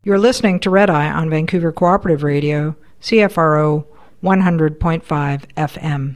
You're listening to Red Eye on Vancouver Cooperative Radio, CFRO 100.5 FM.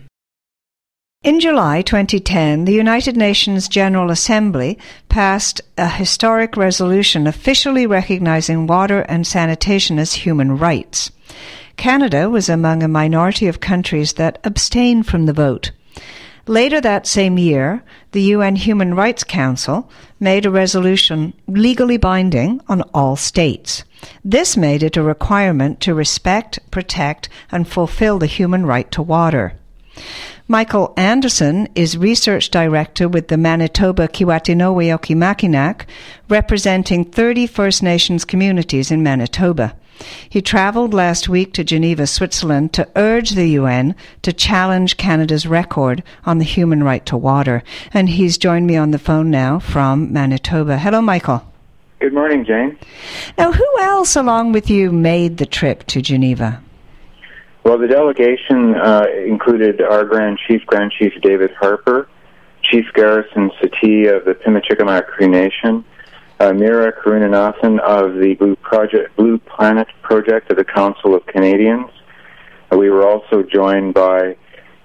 In July 2010, the United Nations General Assembly passed a historic resolution officially recognizing water and sanitation as human rights. Canada was among a minority of countries that abstained from the vote. Later that same year, the UN Human Rights Council made a resolution legally binding on all states. This made it a requirement to respect, protect, and fulfill the human right to water. Michael Anderson is Research Director with the Manitoba Kiiwetinoong Okimakanak, representing 30 First Nations communities in Manitoba. He travelled last week to Geneva, Switzerland, to urge the UN to challenge Canada's record on the human right to water. And he's joined me on the phone now from Manitoba. Hello, Michael. Good morning, Jane. Now, who else along with you made the trip to Geneva? Well, the delegation included our Grand Chief David Harper, Chief Garrison Satie of the Pimicikamak Cree Nation, Mira Karunanathan of the Blue Planet Project of the Council of Canadians. We were also joined by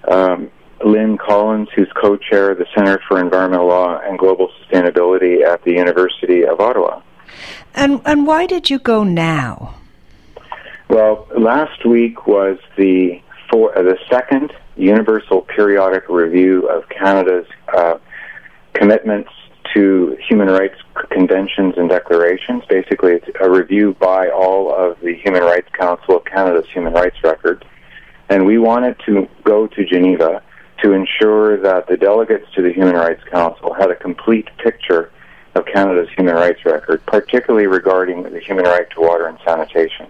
Lynn Collins, who's co-chair of the Centre for Environmental Law and Global Sustainability at the University of Ottawa. And why did you go now? Well, last week was the second Universal Periodic Review of Canada's commitments to human rights conventions and declarations. Basically, it's a review by all of the Human Rights Council of Canada's human rights record. And we wanted to go to Geneva to ensure that the delegates to the Human Rights Council had a complete picture of Canada's human rights record, particularly regarding the human right to water and sanitation.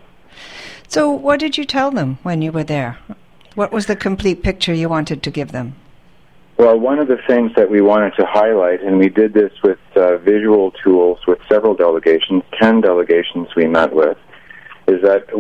So what did you tell them when you were there? What was the complete picture you wanted to give them? Well, one of the things that we wanted to highlight, and we did this with visual tools with several delegations, 10 delegations we met with, is that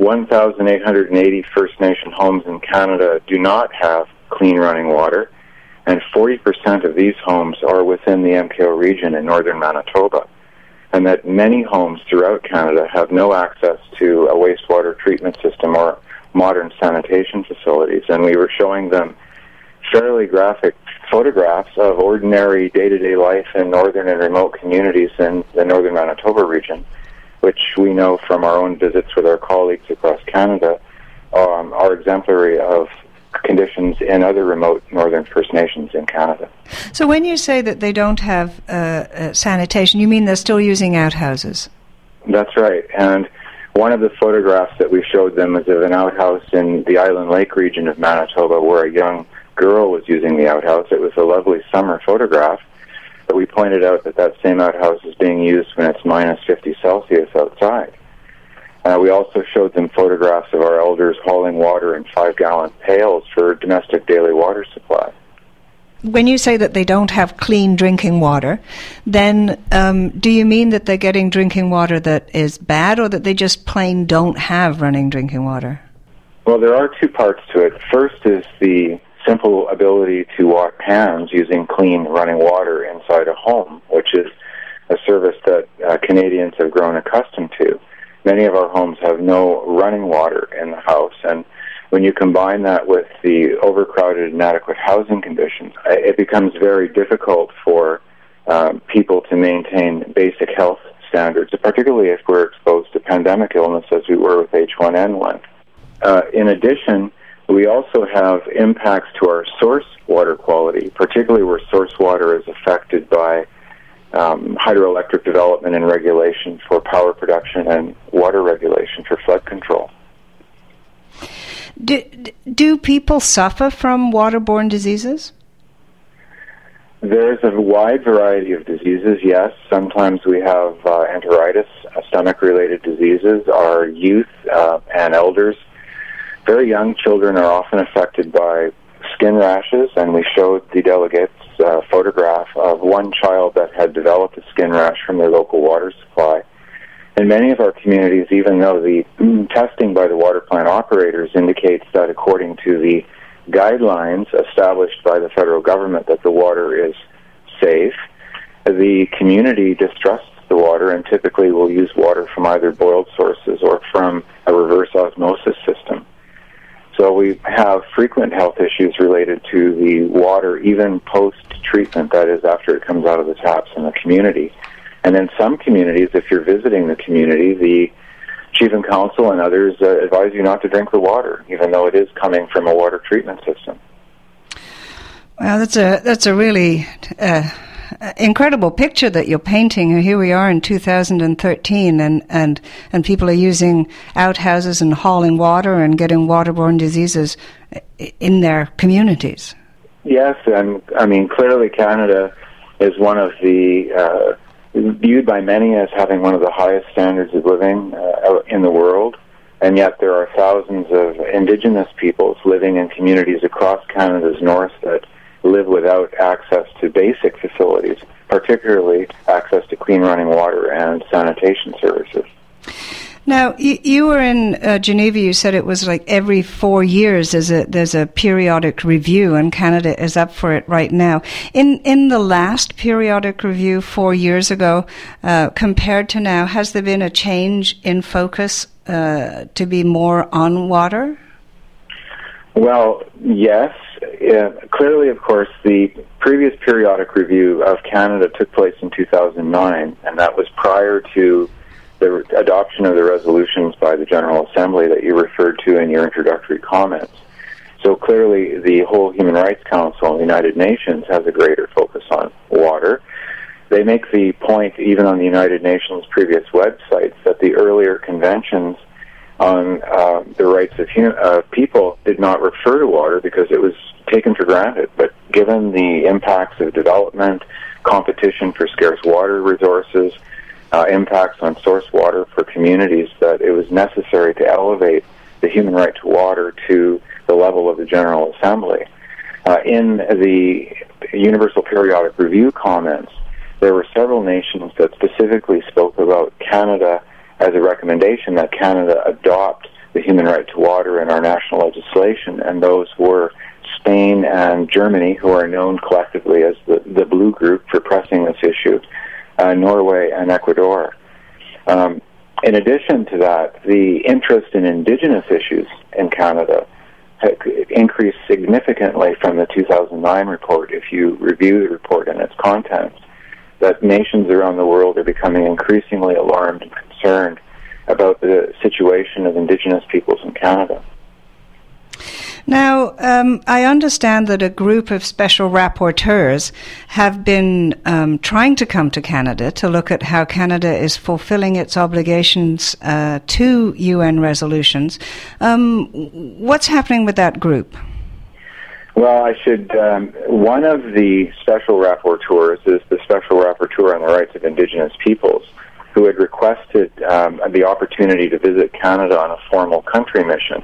1,880 First Nation homes in Canada do not have clean running water, and 40% of these homes are within the MKO region in northern Manitoba, and that many homes throughout Canada have no access to a wastewater treatment system or modern sanitation facilities. And we were showing them fairly graphic photographs of ordinary day-to-day life in northern and remote communities in the northern Manitoba region, which we know from our own visits with our colleagues across Canada are exemplary of conditions in other remote northern First Nations in Canada. So when you say that they don't have sanitation, you mean they're still using outhouses? That's right. And one of the photographs that we showed them is of an outhouse in the Island Lake region of Manitoba where a young girl was using the outhouse. It was a lovely summer photograph, but we pointed out that same outhouse is being used when it's minus 50 Celsius outside. We also showed them photographs of our elders hauling water in 5-gallon pails for domestic daily water supply. When you say that they don't have clean drinking water, then do you mean that they're getting drinking water that is bad, or that they just plain don't have running drinking water? Well, there are two parts to it. First is the simple ability to wash hands using clean running water inside a home, which is a service that Canadians have grown accustomed to. Many of our homes have no running water in the house, and when you combine that with the overcrowded and inadequate housing conditions, it becomes very difficult for people to maintain basic health standards, particularly if we're exposed to pandemic illness as we were with H1N1. In addition, we also have impacts to our source water quality, particularly where source water is affected by hydroelectric development and regulation for power production and water regulation for flood control. Do people suffer from waterborne diseases? There's a wide variety of diseases, yes. Sometimes we have enteritis, stomach-related diseases. Our youth and elders, very young children, are often affected by skin rashes, and we showed the delegates a photograph of one child that had developed a skin rash from their local water supply. In many of our communities, even though the testing by the water plant operators indicates that according to the guidelines established by the federal government that the water is safe, the community distrusts the water, and typically will use water from either boiled sources or from a reverse osmosis system. So we have frequent health issues related to the water, even post-treatment, that is, after it comes out of the taps in the community. And in some communities, if you're visiting the community, the Chief and Council and others advise you not to drink the water, even though it is coming from a water treatment system. Well, that's a really incredible picture that you're painting. Here we are in 2013, and people are using outhouses and hauling water and getting waterborne diseases in their communities. Yes, and I mean, clearly Canada is one of the viewed by many as having one of the highest standards of living in the world, and yet there are thousands of Indigenous peoples living in communities across Canada's north that live without access to basic facilities, particularly access to clean running water and sanitation services. Now, you were in Geneva. You said it was like every 4 years there's a periodic review, and Canada is up for it right now. In the last periodic review 4 years ago, compared to now, has there been a change in focus to be more on water? Well, yes. Clearly, of course, the previous periodic review of Canada took place in 2009, and that was prior to the adoption of the resolutions by the General Assembly that you referred to in your introductory comments. So clearly the whole Human Rights Council of the United Nations has a greater focus on water. They make the point, even on the United Nations previous websites, that the earlier conventions on the rights of people did not refer to water because it was taken for granted. But given the impacts of development, competition for scarce water resources, impacts on source water for communities, that it was necessary to elevate the human right to water to the level of the General Assembly. In the Universal Periodic Review comments, there were several nations that specifically spoke about Canada as a recommendation that Canada adopt the human right to water in our national legislation, and those were Spain and Germany, who are known collectively as the Blue Group for pressing this issue, Norway and Ecuador. In addition to that, the interest in Indigenous issues in Canada increased significantly from the 2009 report. If you review the report and its contents, that nations around the world are becoming increasingly alarmed and concerned about the situation of Indigenous peoples in Canada. Now, I understand that a group of special rapporteurs have been trying to come to Canada to look at how Canada is fulfilling its obligations to UN resolutions. What's happening with that group? Well, one of the special rapporteurs is the Special Rapporteur on the Rights of Indigenous Peoples, who had requested the opportunity to visit Canada on a formal country mission.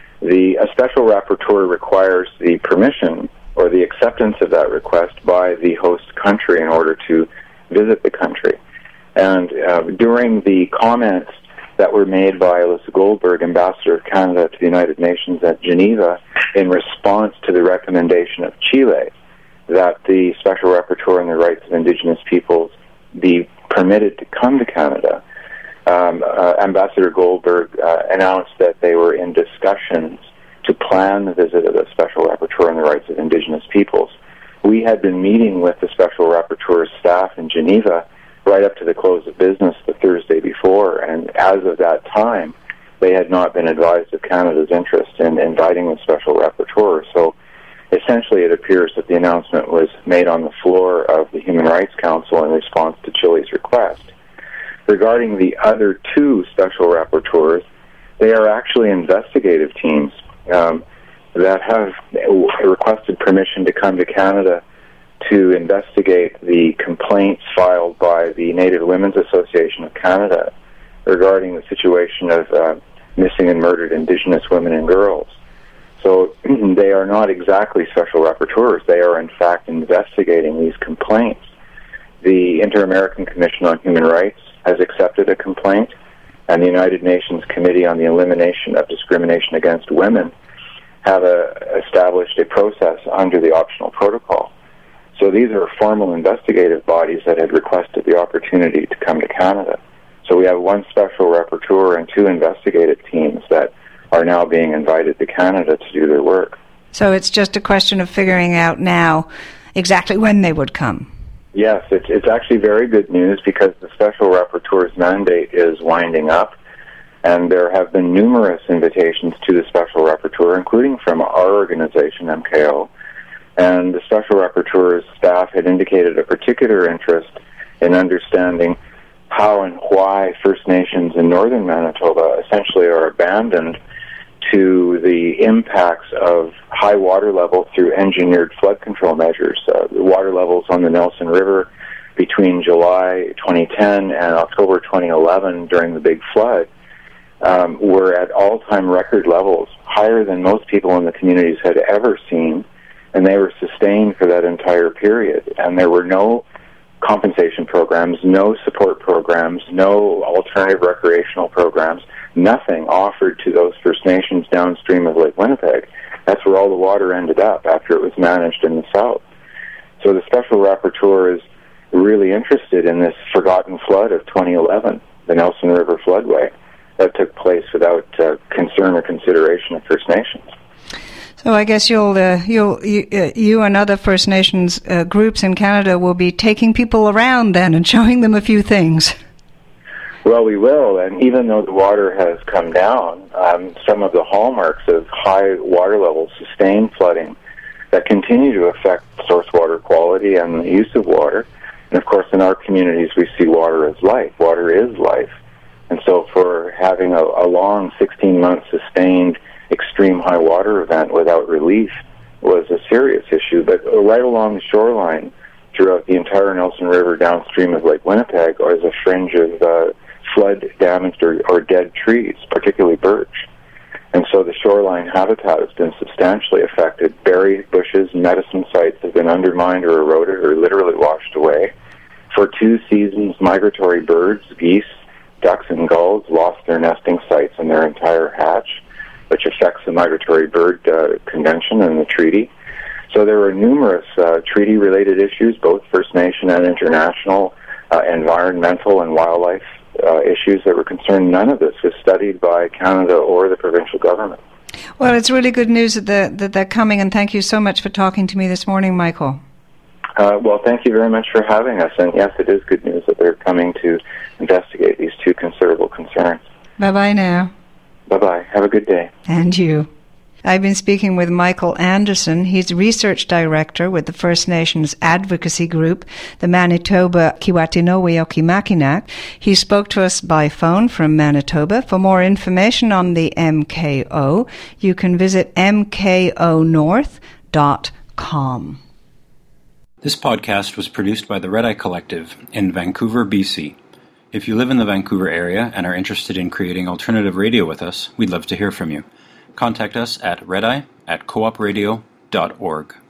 A special rapporteur requires the permission or the acceptance of that request by the host country in order to visit the country. And during the comments that were made by Alyssa Goldberg, Ambassador of Canada to the United Nations at Geneva, in response to the recommendation of Chile that the Special Rapporteur on the Rights of Indigenous Peoples be permitted to come to Canada, Ambassador Goldberg announced that they were in discussions to plan the visit of the Special Rapporteur on the Rights of Indigenous Peoples. We had been meeting with the Special Rapporteur's staff in Geneva right up to the close of business the Thursday before, and as of that time, they had not been advised of Canada's interest in inviting the Special Rapporteur. So essentially it appears that the announcement was made on the floor of the Human Rights Council in response to Chile's request. Regarding the other two special rapporteurs, they are actually investigative teams that have requested permission to come to Canada to investigate the complaints filed by the Native Women's Association of Canada regarding the situation of missing and murdered Indigenous women and girls. So they are not exactly special rapporteurs. They are, in fact, investigating these complaints. The Inter-American Commission on Human Rights has accepted a complaint, and the United Nations Committee on the Elimination of Discrimination Against Women have established a process under the optional protocol. So these are formal investigative bodies that had requested the opportunity to come to Canada. So we have one special rapporteur and 2 investigative teams that are now being invited to Canada to do their work. So it's just a question of figuring out now exactly when they would come. Yes, it's actually very good news because the special rapporteur's mandate is winding up, and there have been numerous invitations to the special rapporteur, including from our organization, MKO. And the special rapporteur's staff had indicated a particular interest in understanding how and why First Nations in northern Manitoba essentially are abandoned to the impacts of high water level through engineered flood control measures. The water levels on the Nelson River between July 2010 and October 2011 during the big flood were at all-time record levels, higher than most people in the communities had ever seen, and they were sustained for that entire period. And there were no compensation programs, no support programs, no alternative recreational programs, nothing offered to those First Nations downstream of Lake Winnipeg. That's where all the water ended up after it was managed in the south. So the special rapporteur is really interested in this forgotten flood of 2011, the Nelson River floodway that took place without concern or consideration of First Nations. So I guess you and other First Nations groups in Canada will be taking people around then and showing them a few things. Well, we will, and even though the water has come down, some of the hallmarks of high water levels, sustained flooding, that continue to affect source water quality and the use of water. And of course, in our communities, we see water as life. Water is life. And so for having a long 16-month sustained extreme high water event without relief was a serious issue. But right along the shoreline, throughout the entire Nelson River downstream of Lake Winnipeg, is a fringe of flood-damaged or dead trees, particularly birch. And so the shoreline habitat has been substantially affected. Berry bushes, medicine sites have been undermined or eroded or literally washed away. For 2 seasons, migratory birds, geese, ducks, and gulls lost their nesting sites and their entire hatch, which affects the Migratory Bird Convention and the treaty. So there were numerous treaty-related issues, both First Nation and international, environmental and wildlife issues that were concerned. None of this was studied by Canada or the provincial government. Well, it's really good news that they're coming, and thank you so much for talking to me this morning, Michael. Well, thank you very much for having us. And yes, it is good news that they're coming to investigate these 2 considerable concerns. Bye-bye now. Bye-bye. Have a good day. And you. I've been speaking with Michael Anderson. He's Research Director with the First Nations Advocacy Group, the Manitoba Kiwatinowi Okimakinak. He spoke to us by phone from Manitoba. For more information on the MKO, you can visit mkonorth.com. This podcast was produced by the Red Eye Collective in Vancouver, BC. If you live in the Vancouver area and are interested in creating alternative radio with us, we'd love to hear from you. Contact us at redeye@coopradio.org.